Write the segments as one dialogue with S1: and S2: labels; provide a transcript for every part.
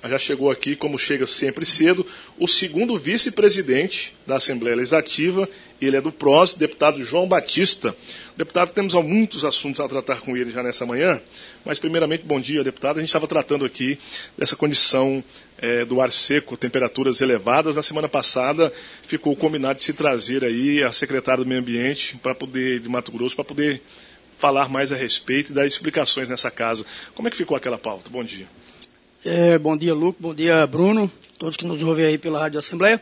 S1: já chegou aqui, como chega sempre cedo, o segundo vice-presidente da Assembleia Legislativa, ele é do PROS, deputado João Batista. Deputado, temos muitos assuntos a tratar com ele já nessa manhã, mas primeiramente, bom dia, deputado. A gente estava tratando aqui dessa condição do ar seco, temperaturas elevadas. Na semana passada ficou combinado de se trazer aí a secretária do Meio Ambiente de Mato Grosso para poder falar mais a respeito e dar explicações nessa casa. Como é que ficou aquela pauta? Bom dia.
S2: Bom dia, Luco. Bom dia, Bruno. Todos que nos ouvem aí pela Rádio Assembleia.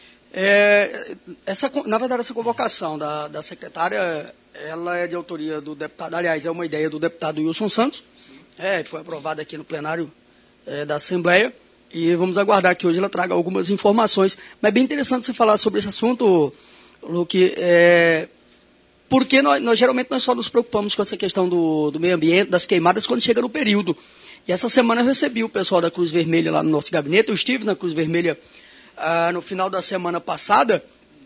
S2: Na verdade, essa convocação da secretária, ela é de autoria do deputado, aliás, é uma ideia do deputado Wilson Santos. Foi aprovada aqui no plenário da Assembleia. E vamos aguardar que hoje ela traga algumas informações. Mas é bem interessante você falar sobre esse assunto, Luque, porque geralmente nós só nos preocupamos com essa questão do meio ambiente, das queimadas, quando chega no período. E essa semana eu recebi o pessoal da Cruz Vermelha lá no nosso gabinete. Eu estive na Cruz Vermelha no final da semana passada.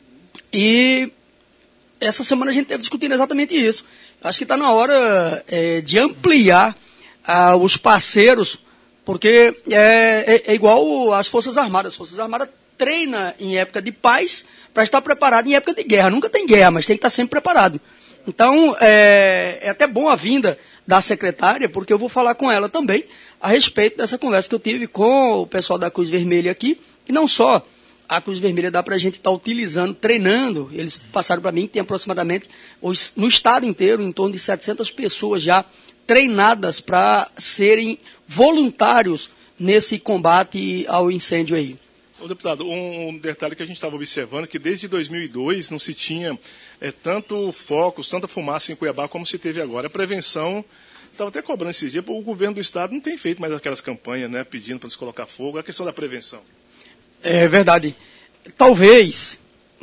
S2: E essa semana a gente esteve discutindo exatamente isso. Acho que está na hora de ampliar os parceiros, porque é igual às Forças Armadas. As Forças Armadas treinam em época de paz para estar preparado em época de guerra. Nunca tem guerra, mas tem que estar sempre preparado. Então, é até bom a vinda da secretária, porque eu vou falar com ela também a respeito dessa conversa que eu tive com o pessoal da Cruz Vermelha aqui. E não só a Cruz Vermelha dá para a gente estar utilizando, treinando. Eles passaram para mim que tem aproximadamente, no estado inteiro, em torno de 700 pessoas já treinadas para serem voluntários nesse combate ao incêndio aí.
S1: Ô, deputado, um detalhe que a gente estava observando, que desde 2002 não se tinha tanto focos, tanta fumaça em Cuiabá como se teve agora. A prevenção, estava até cobrando esses dias, o governo do estado não tem feito mais aquelas campanhas, né, pedindo para se colocar fogo, a questão da prevenção.
S2: É verdade. Talvez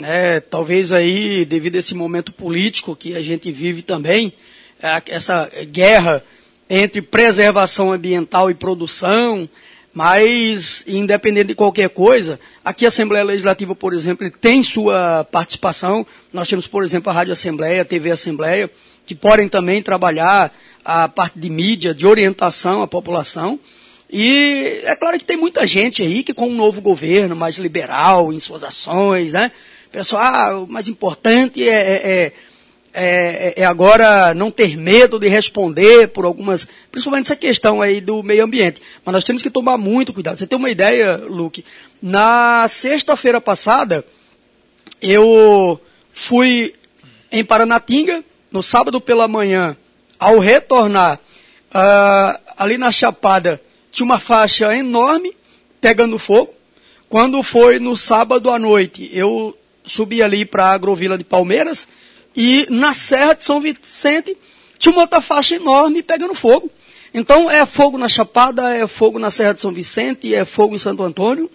S2: aí, devido a esse momento político que a gente vive também, essa guerra entre preservação ambiental e produção, mas, independente de qualquer coisa, aqui a Assembleia Legislativa, por exemplo, tem sua participação. Nós temos, por exemplo, a Rádio Assembleia, a TV Assembleia, que podem também trabalhar a parte de mídia, de orientação à população. E é claro que tem muita gente aí que, com um novo governo mais liberal em suas ações, né? Pessoal, o mais importante é agora não ter medo de responder por algumas, principalmente essa questão aí do meio ambiente. Mas nós temos que tomar muito cuidado. Você tem uma ideia, Luque? Na sexta-feira passada, eu fui em Paranatinga, no sábado pela manhã, ao retornar, ali na Chapada, tinha uma faixa enorme pegando fogo. Quando foi no sábado à noite, eu subi ali para a Agrovila de Palmeiras, e na Serra de São Vicente tinha uma outra faixa enorme pegando fogo. Então é fogo na Chapada, é fogo na Serra de São Vicente, é fogo em Santo Antônio.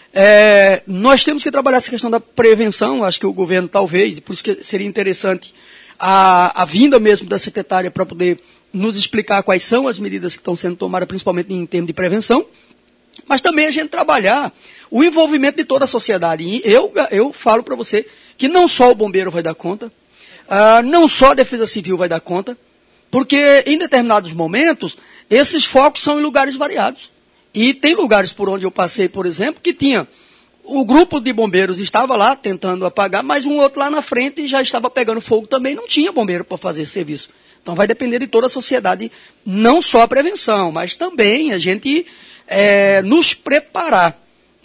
S2: Nós temos que trabalhar essa questão da prevenção. Acho que o governo talvez, por isso que seria interessante a vinda mesmo da secretária para poder nos explicar quais são as medidas que estão sendo tomadas, principalmente em termos de prevenção. Mas também a gente trabalhar o envolvimento de toda a sociedade. E eu falo para você que não só o bombeiro vai dar conta, não só a Defesa Civil vai dar conta, porque em determinados momentos, esses focos são em lugares variados. E tem lugares por onde eu passei, por exemplo, que tinha o grupo de bombeiros estava lá tentando apagar, mas um outro lá na frente já estava pegando fogo também, não tinha bombeiro para fazer esse serviço. Então vai depender de toda a sociedade, não só a prevenção, mas também a gente nos preparar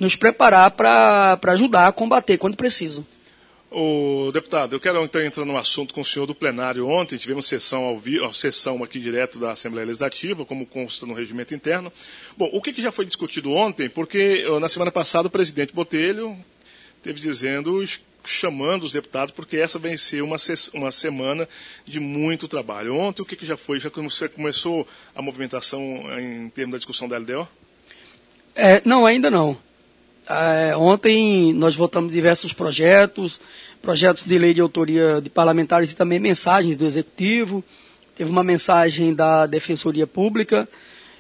S2: para ajudar a combater quando preciso.
S1: Ô, deputado, eu quero então entrar num assunto com o senhor do plenário. Ontem tivemos sessão aqui direto da Assembleia Legislativa, como consta no regimento interno. Bom, o que já foi discutido ontem, porque na semana passada o presidente Botelho esteve chamando os deputados, porque essa vai ser uma semana de muito trabalho. Ontem o que já foi? Já começou a movimentação em termos da discussão da LDO?
S2: Não, ainda não. Ontem nós votamos diversos projetos de lei de autoria de parlamentares e também mensagens do Executivo. Teve uma mensagem da Defensoria Pública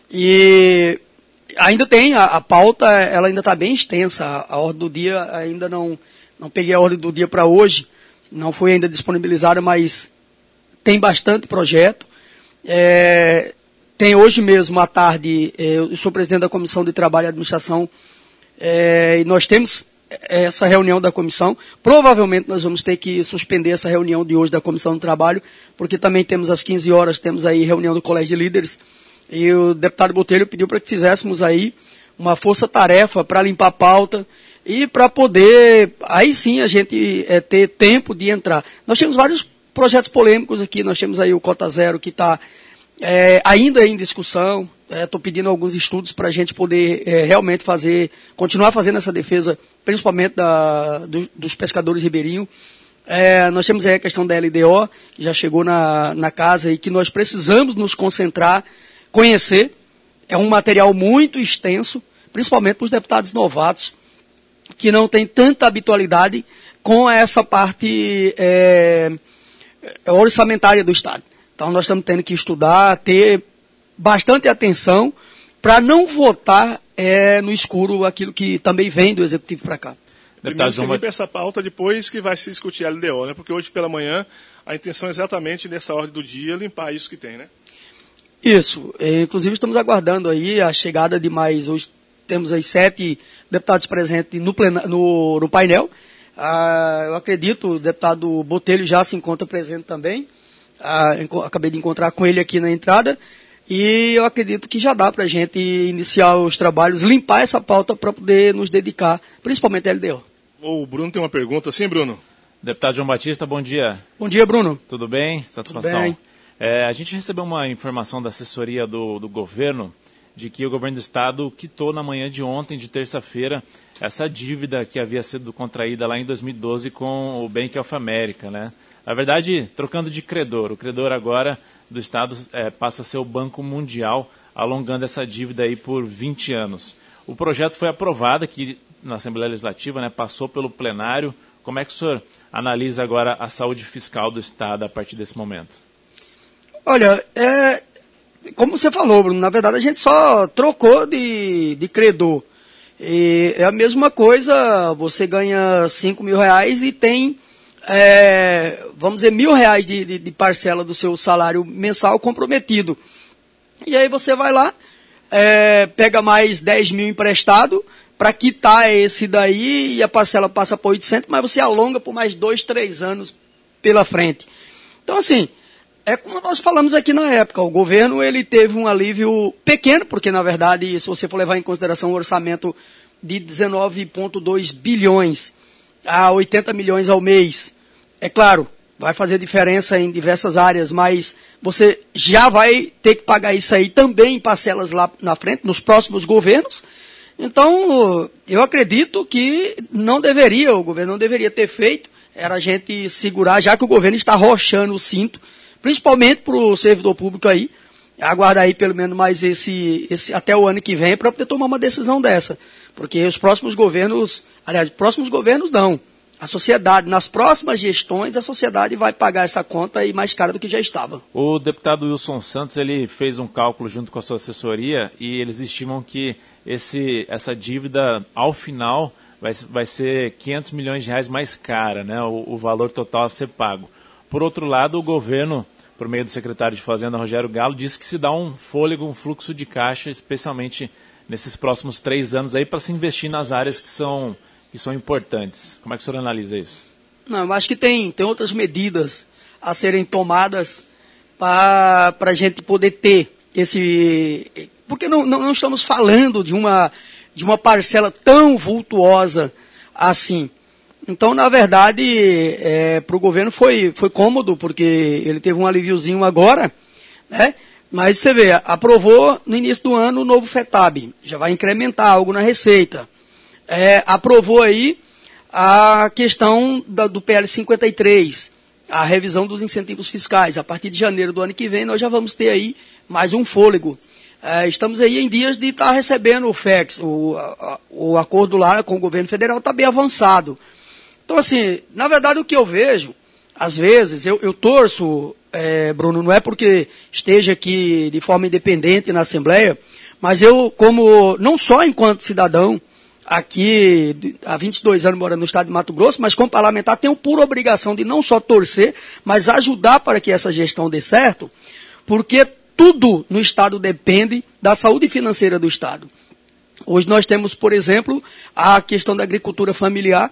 S2: e ainda tem a pauta, ela ainda está bem extensa. A ordem do dia ainda não peguei a ordem do dia para hoje, não foi ainda disponibilizada, mas tem bastante projeto. tem hoje mesmo à tarde, eu sou presidente da Comissão de Trabalho e Administração, e nós temos essa reunião da comissão. Provavelmente nós vamos ter que suspender essa reunião de hoje da Comissão de Trabalho, porque também temos às 15 horas, temos aí reunião do Colégio de Líderes, e o deputado Botelho pediu para que fizéssemos aí uma força-tarefa para limpar a pauta e para poder, aí sim, a gente ter tempo de entrar. Nós temos vários projetos polêmicos aqui, nós temos aí o Cota Zero que está ainda em discussão. Estou pedindo alguns estudos para a gente poder realmente continuar fazendo essa defesa, principalmente dos pescadores ribeirinhos. Nós temos aí a questão da LDO, que já chegou na casa e que nós precisamos nos concentrar, conhecer. É um material muito extenso, principalmente para os deputados novatos, que não têm tanta habitualidade com essa parte orçamentária do Estado. Então nós estamos tendo que estudar, ter bastante atenção para não votar no escuro aquilo que também vem do Executivo para cá.
S1: Primeiro se limpa essa pauta, depois que vai se discutir a LDO, né? Porque hoje pela manhã a intenção é exatamente nessa ordem do dia limpar isso que tem, né?
S2: Isso. Inclusive estamos aguardando aí a chegada de mais, hoje temos aí 7 deputados presentes no painel. Eu acredito, o deputado Botelho já se encontra presente também. Acabei de encontrar com ele aqui na entrada. E eu acredito que já dá para a gente iniciar os trabalhos, limpar essa pauta para poder nos dedicar, principalmente à LDO.
S1: O Bruno tem uma pergunta, sim, Bruno?
S3: Deputado João Batista, bom dia.
S2: Bom dia, Bruno.
S3: Tudo bem? Satisfação.
S2: Tudo bem.
S3: A gente recebeu uma informação da assessoria do governo de que o governo do estado quitou na manhã de ontem, de terça-feira, essa dívida que havia sido contraída lá em 2012 com o Bank of America, né? Na verdade, trocando de credor, o credor agora do Estado passa a ser o Banco Mundial, alongando essa dívida aí por 20 anos. O projeto foi aprovado aqui na Assembleia Legislativa, né, passou pelo plenário. Como é que o senhor analisa agora a saúde fiscal do Estado a partir desse momento?
S2: Olha, como você falou, Bruno, na verdade a gente só trocou de credor. E é a mesma coisa, você ganha R$5.000 e tem... vamos dizer, R$1.000 de parcela do seu salário mensal comprometido. E aí você vai lá, pega mais 10 mil emprestado para quitar esse daí e a parcela passa para 800, mas você alonga por mais 2, 3 anos pela frente. Então, assim, é como nós falamos aqui na época, o governo ele teve um alívio pequeno, porque na verdade, se você for levar em consideração o orçamento de 19,2 bilhões a 80 milhões ao mês, é claro, vai fazer diferença em diversas áreas, mas você já vai ter que pagar isso aí também em parcelas lá na frente, nos próximos governos. Então, eu acredito que o governo não deveria ter feito, era a gente segurar, já que o governo está arrochando o cinto, principalmente para o servidor público aí, aguardar aí pelo menos mais esse até o ano que vem para poder tomar uma decisão dessa. Porque os próximos governos não. A sociedade, nas próximas gestões, a sociedade vai pagar essa conta e mais cara do que já estava.
S3: O deputado Wilson Santos, ele fez um cálculo junto com a sua assessoria e eles estimam que essa dívida, ao final, vai ser R$500 milhões mais cara, né? O valor total a ser pago. Por outro lado, o governo, por meio do secretário de Fazenda, Rogério Galo, disse que se dá um fôlego, um fluxo de caixa, especialmente nesses próximos 3 anos aí, para se investir nas áreas que são importantes. Como é que o senhor analisa isso?
S2: Não, eu acho que tem outras medidas a serem tomadas para a gente poder ter esse... Porque não estamos falando de uma parcela tão vultuosa assim. Então, na verdade, para o governo foi cômodo, porque ele teve um alíviozinho agora, né? Mas você vê, aprovou no início do ano o novo FETAB, já vai incrementar algo na receita. Aprovou aí a questão do PL 53, a revisão dos incentivos fiscais. A partir de janeiro do ano que vem, nós já vamos ter aí mais um fôlego. Estamos aí em dias de estar recebendo o FEX. O acordo lá com o governo federal está bem avançado. Então, assim, na verdade, o que eu vejo, às vezes, eu torço, Bruno, não é porque esteja aqui de forma independente na Assembleia, mas eu, não só enquanto cidadão, aqui há 22 anos morando no estado de Mato Grosso, mas como parlamentar tenho por obrigação de não só torcer, mas ajudar para que essa gestão dê certo, porque tudo no Estado depende da saúde financeira do Estado. Hoje nós temos, por exemplo, a questão da agricultura familiar.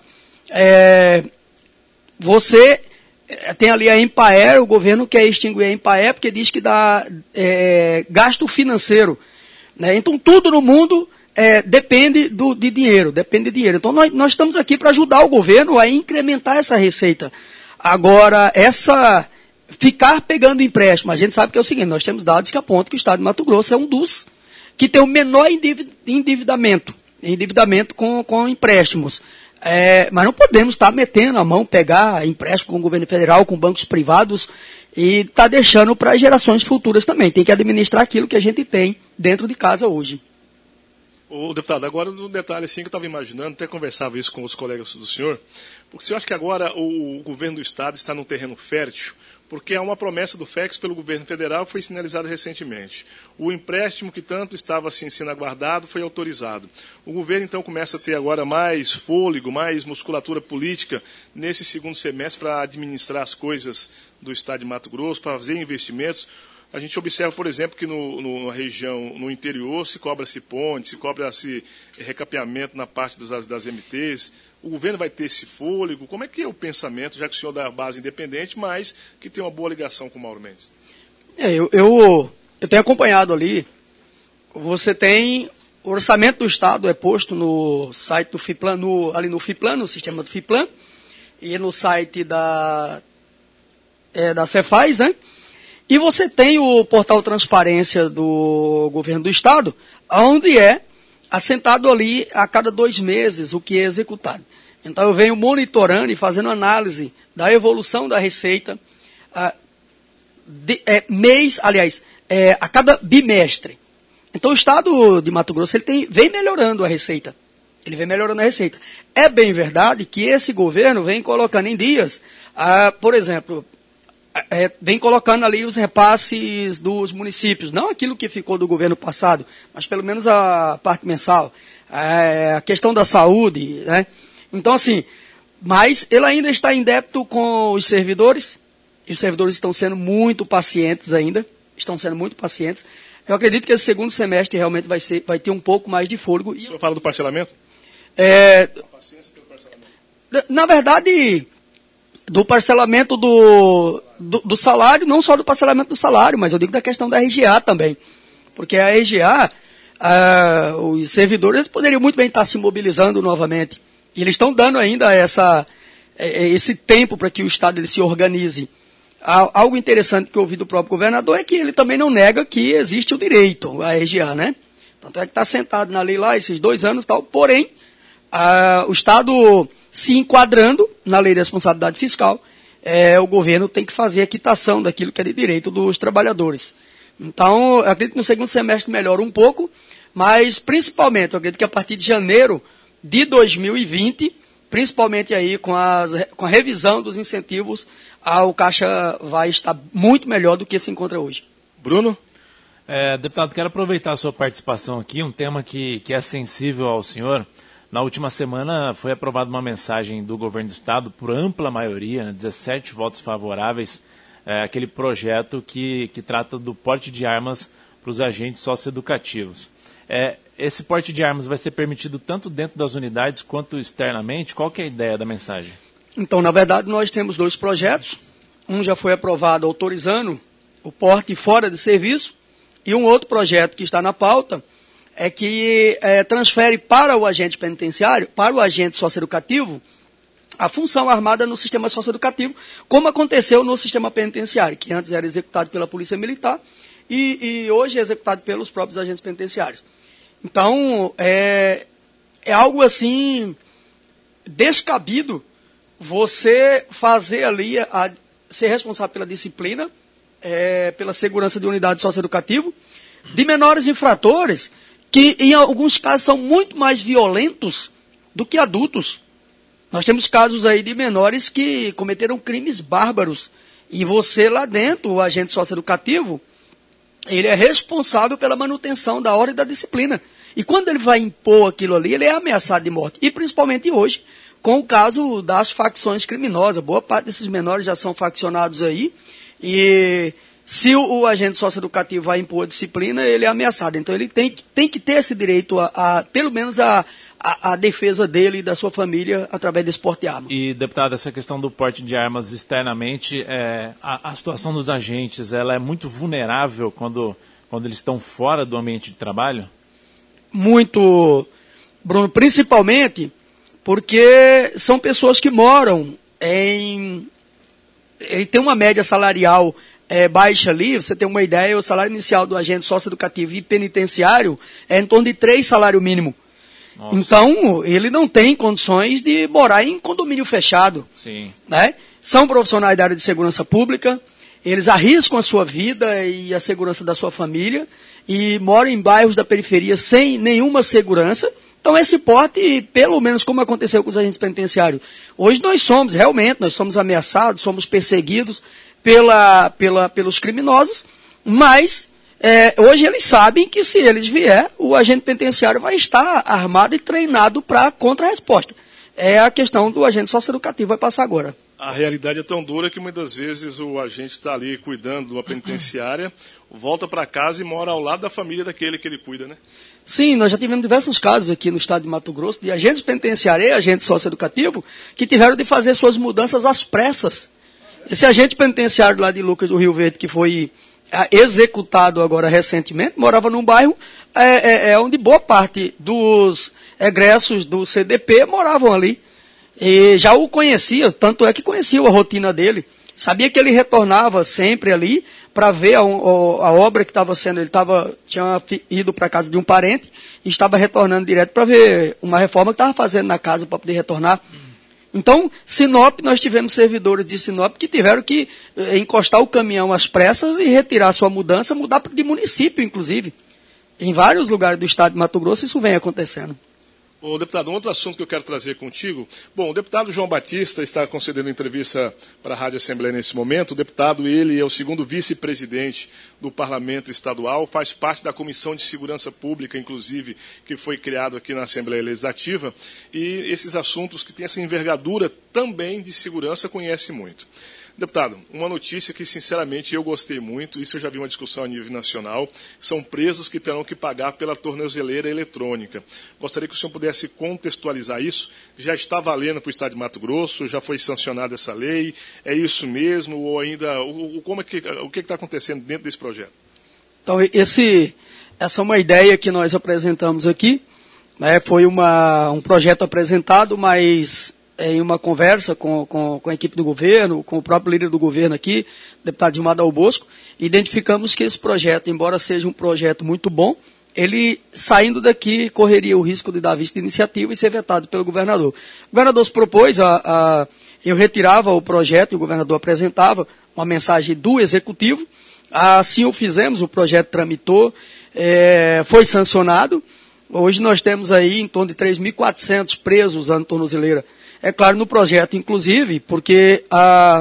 S2: Você tem ali a Empaer, o governo quer extinguir a Empaer porque diz que dá gasto financeiro. Né? Então tudo no mundo depende de dinheiro, Então nós estamos aqui para ajudar o governo a incrementar essa receita. Agora, ficar pegando empréstimo, a gente sabe que é o seguinte, nós temos dados que apontam que o Estado de Mato Grosso é um dos que tem o menor endividamento com empréstimos. Mas não podemos estar metendo a mão, pegar empréstimo com o governo federal, com bancos privados, e estar deixando para gerações futuras também. Tem que administrar aquilo que a gente tem dentro de casa hoje.
S1: Ô, deputado, agora um detalhe assim que eu estava imaginando, até conversava isso com os colegas do senhor, porque o senhor acha que agora o governo do Estado está num terreno fértil, porque há uma promessa do FEX pelo governo federal, foi sinalizada recentemente. O empréstimo que tanto estava assim sendo aguardado foi autorizado. O governo então começa a ter agora mais fôlego, mais musculatura política nesse segundo semestre para administrar as coisas do Estado de Mato Grosso, para fazer investimentos. A gente observa, por exemplo, que na região, no interior, se cobra-se ponte, se cobra-se recapeamento na parte das MTs. O governo vai ter esse fôlego? Como é que é o pensamento, já que o senhor é da base independente, mas que tem uma boa ligação com o Mauro Mendes?
S2: Eu tenho acompanhado ali. Você tem o orçamento do Estado, é posto no site do FIPLAN, ali no FIPLAN, no sistema do FIPLAN, e no site da Cefaz, né? E você tem o portal Transparência do Governo do Estado, onde é assentado ali a cada 2 meses o que é executado. Então eu venho monitorando e fazendo análise da evolução da receita a cada bimestre. Então o Estado de Mato Grosso vem melhorando a receita. É bem verdade que esse governo vem colocando em dias, por exemplo, vem colocando ali os repasses dos municípios, não aquilo que ficou do governo passado, mas pelo menos a parte mensal, a questão da saúde, né? Então assim, mas ele ainda está em débito com os servidores, e os servidores estão sendo muito pacientes ainda, Eu acredito que esse segundo semestre realmente vai ter um pouco mais de fôlego.
S1: O senhor fala do parcelamento?
S2: A paciência pelo parcelamento. Na verdade, do parcelamento do salário, não só do parcelamento do salário, mas eu digo da questão da RGA também. Porque a RGA, os servidores poderiam muito bem estar se mobilizando novamente. E eles estão dando ainda esse tempo para que o Estado ele se organize. Algo interessante que eu ouvi do próprio governador é que ele também não nega que existe o direito à RGA, né? Tanto é que está sentado na lei lá esses 2 anos e tal, porém, o Estado se enquadrando na lei de responsabilidade fiscal, o governo tem que fazer a quitação daquilo que é de direito dos trabalhadores. Então, eu acredito que no segundo semestre melhora um pouco, mas principalmente, eu acredito que a partir de janeiro de 2020, principalmente aí com a revisão dos incentivos, o Caixa vai estar muito melhor do que se encontra hoje.
S1: Bruno?
S3: Deputado, quero aproveitar a sua participação aqui, um tema que é sensível ao senhor. Na última semana foi aprovada uma mensagem do governo do Estado, por ampla maioria, 17 votos favoráveis, aquele projeto que trata do porte de armas para os agentes socioeducativos. Esse porte de armas vai ser permitido tanto dentro das unidades quanto externamente? Qual que é a ideia da mensagem?
S2: Então, na verdade, nós temos 2 projetos. Um já foi aprovado autorizando o porte fora de serviço, e um outro projeto que está na pauta é que transfere para o agente penitenciário, para o agente socioeducativo, a função armada no sistema socioeducativo, como aconteceu no sistema penitenciário, que antes era executado pela Polícia Militar e hoje é executado pelos próprios agentes penitenciários. Então, é algo assim descabido você fazer ali, ser responsável pela disciplina, pela segurança de unidade socioeducativa, de menores infratores, que em alguns casos são muito mais violentos do que adultos. Nós temos casos aí de menores que cometeram crimes bárbaros. E você lá dentro, o agente socioeducativo, ele é responsável pela manutenção da ordem e da disciplina. E quando ele vai impor aquilo ali, ele é ameaçado de morte. E principalmente hoje, com o caso das facções criminosas. Boa parte desses menores já são faccionados aí. E se o agente socioeducativo vai impor a disciplina, ele é ameaçado. Então ele tem que ter esse direito pelo menos a defesa dele e da sua família através desse porte de arma.
S3: E, deputado, essa questão do porte de armas externamente, a situação dos agentes, ela é muito vulnerável quando eles estão fora do ambiente de trabalho?
S2: Muito, Bruno, principalmente porque são pessoas que moram ele tem uma média salarial baixa ali. Você tem uma ideia, o salário inicial do agente socioeducativo e penitenciário é em torno de 3 salários mínimos. Nossa. Então, ele não tem condições de morar em condomínio fechado.
S3: Sim.
S2: Né? São profissionais da área de segurança pública, eles arriscam a sua vida e a segurança da sua família e moram em bairros da periferia sem nenhuma segurança. Então, esse porte, pelo menos como aconteceu com os agentes penitenciários, hoje nós somos ameaçados, somos perseguidos pelos criminosos, mas hoje eles sabem que se eles vier, o agente penitenciário vai estar armado e treinado para contra-resposta. É a questão do agente socioeducativo, vai passar agora.
S1: A realidade é tão dura que muitas vezes o agente está ali cuidando de uma penitenciária, volta para casa e mora ao lado da família daquele que ele cuida, né?
S2: Sim, nós já tivemos diversos casos aqui no estado de Mato Grosso de agentes penitenciários e agentes socioeducativos que tiveram de fazer suas mudanças às pressas. Esse agente penitenciário lá de Lucas do Rio Verde, que foi executado agora recentemente, morava num bairro onde boa parte dos egressos do CDP moravam ali. E já o conhecia, tanto é que conhecia a rotina dele. Sabia que ele retornava sempre ali para ver a obra que estava sendo. Ele tinha ido para a casa de um parente e estava retornando direto para ver uma reforma que estava fazendo na casa para poder retornar. Então, Sinop, nós tivemos servidores de Sinop que tiveram que encostar o caminhão às pressas e retirar sua mudança, mudar de município, inclusive. Em vários lugares do estado de Mato Grosso isso vem acontecendo.
S1: Ô, deputado, um outro assunto que eu quero trazer contigo. Bom, o deputado João Batista está concedendo entrevista para a Rádio Assembleia nesse momento. O deputado, ele é o segundo vice-presidente do Parlamento Estadual, faz parte da Comissão de Segurança Pública, inclusive, que foi criado aqui na Assembleia Legislativa. E esses assuntos que têm essa envergadura também de segurança conhece muito. Deputado, uma notícia que, sinceramente, eu gostei muito, isso eu já vi uma discussão a nível nacional, são presos que terão que pagar pela tornozeleira eletrônica. Gostaria que o senhor pudesse contextualizar isso. Já está valendo para o estado de Mato Grosso? Já foi sancionada essa lei? É isso mesmo? Ou ainda, o que está acontecendo dentro desse projeto?
S2: Então, essa é uma ideia que nós apresentamos aqui, né? Foi um projeto apresentado, mas em uma conversa com a equipe do governo, com o próprio líder do governo aqui, o deputado Gilmar Dal Bosco, identificamos que esse projeto, embora seja um projeto muito bom, ele, saindo daqui, correria o risco de dar vista de iniciativa e ser vetado pelo governador. O governador se propôs eu retirava o projeto e o governador apresentava uma mensagem do executivo. Assim o fizemos, o projeto tramitou, foi sancionado. Hoje nós temos aí em torno de 3.400 presos usando tornozeleira. É claro, no projeto, inclusive, porque a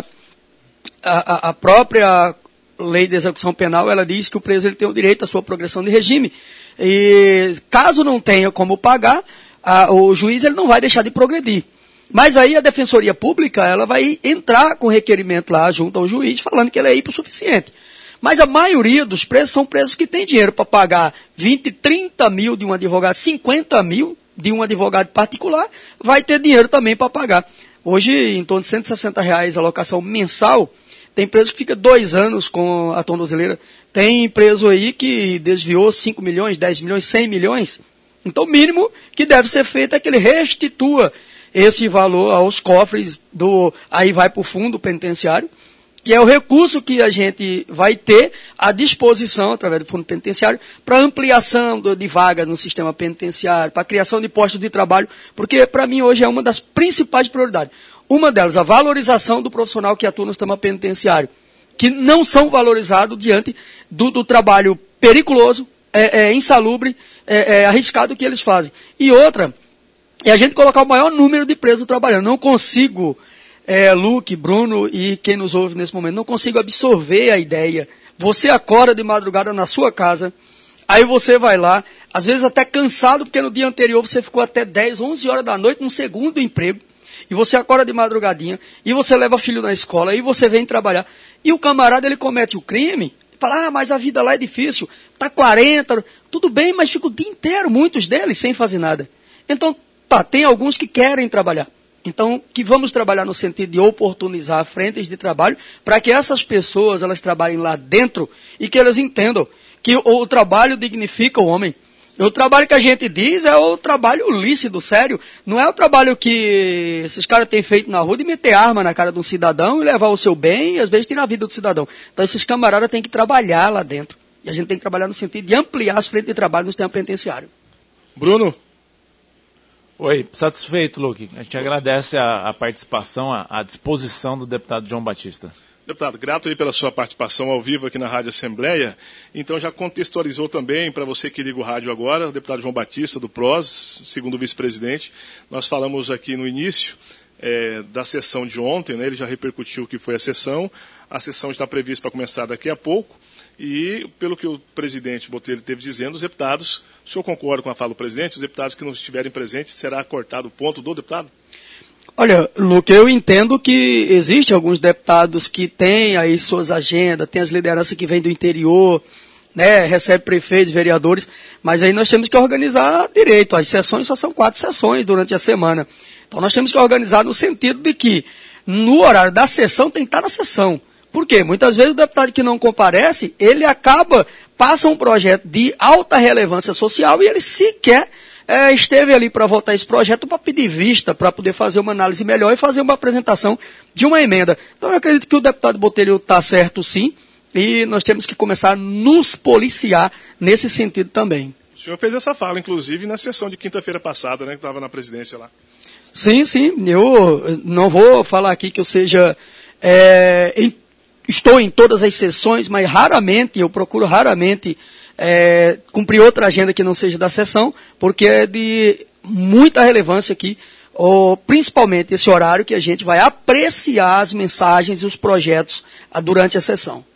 S2: própria lei de execução penal, ela diz que o preso ele tem o direito à sua progressão de regime. E caso não tenha como pagar, o juiz ele não vai deixar de progredir. Mas aí a Defensoria Pública ela vai entrar com requerimento lá junto ao juiz, falando que ele é hipossuficiente. Mas a maioria dos presos são presos que têm dinheiro para pagar 20, 30 mil de um advogado, 50 mil de um advogado particular, vai ter dinheiro também para pagar. Hoje, em torno de R$160 a alocação mensal, tem preso que fica 2 anos com a tornozeleira. Tem preso aí que desviou 5 milhões, 10 milhões, 100 milhões. Então, o mínimo que deve ser feito é que ele restitua esse valor aos cofres aí vai para o fundo penitenciário, que é o recurso que a gente vai ter à disposição, através do fundo penitenciário, para ampliação de vagas no sistema penitenciário, para a criação de postos de trabalho, porque para mim hoje é uma das principais prioridades. Uma delas, a valorização do profissional que atua no sistema penitenciário, que não são valorizados diante do trabalho periculoso, insalubre, arriscado que eles fazem. E outra, é a gente colocar o maior número de presos trabalhando. Não consigo... Luke, Bruno e quem nos ouve nesse momento, não consigo absorver a ideia. Você acorda de madrugada na sua casa, aí você vai lá, às vezes até cansado, porque no dia anterior você ficou até 10, 11 horas da noite num segundo emprego, e você acorda de madrugadinha, e você leva filho na escola, e você vem trabalhar, e o camarada ele comete o crime, fala, mas a vida lá é difícil, tá 40, tudo bem, mas fica o dia inteiro, muitos deles, sem fazer nada. Então, tem alguns que querem trabalhar. Então, que vamos trabalhar no sentido de oportunizar frentes de trabalho para que essas pessoas, elas trabalhem lá dentro e que elas entendam que o trabalho dignifica o homem. O trabalho que a gente diz é o trabalho lícito, sério. Não é o trabalho que esses caras têm feito na rua de meter arma na cara de um cidadão e levar o seu bem e às vezes tirar a vida do cidadão. Então, esses camaradas têm que trabalhar lá dentro. E a gente tem que trabalhar no sentido de ampliar as frentes de trabalho no sistema penitenciário.
S1: Bruno?
S3: Oi, satisfeito, Luque. A gente agradece a participação, a disposição do deputado João Batista.
S1: Deputado, grato aí pela sua participação ao vivo aqui na Rádio Assembleia. Então já contextualizou também, para você que liga o rádio agora, o deputado João Batista, do PROS, segundo vice-presidente. Nós falamos aqui no início da sessão de ontem, né? Ele já repercutiu o que foi a sessão. A sessão está prevista para começar daqui a pouco. E, pelo que o presidente Botelho esteve dizendo, os deputados, o senhor concorda com a fala do presidente? Os deputados que não estiverem presentes, será cortado o ponto do deputado?
S2: Olha, Luque, eu entendo que existem alguns deputados que têm aí suas agendas, tem as lideranças que vêm do interior, né, recebe prefeitos, vereadores, mas aí nós temos que organizar direito. As sessões só são 4 sessões durante a semana. Então nós temos que organizar no sentido de que no horário da sessão tem que estar na sessão. Por quê? Muitas vezes o deputado que não comparece, ele passa um projeto de alta relevância social e ele sequer esteve ali para votar esse projeto para pedir vista, para poder fazer uma análise melhor e fazer uma apresentação de uma emenda. Então eu acredito que o deputado Botelho está certo sim, e nós temos que começar a nos policiar nesse sentido também.
S1: O senhor fez essa fala, inclusive, na sessão de quinta-feira passada, né, que estava na presidência lá.
S2: Sim, eu não vou falar aqui que eu seja... Estou em todas as sessões, mas eu procuro raramente cumprir outra agenda que não seja da sessão, porque é de muita relevância aqui, principalmente esse horário que a gente vai apreciar as mensagens e os projetos durante a sessão.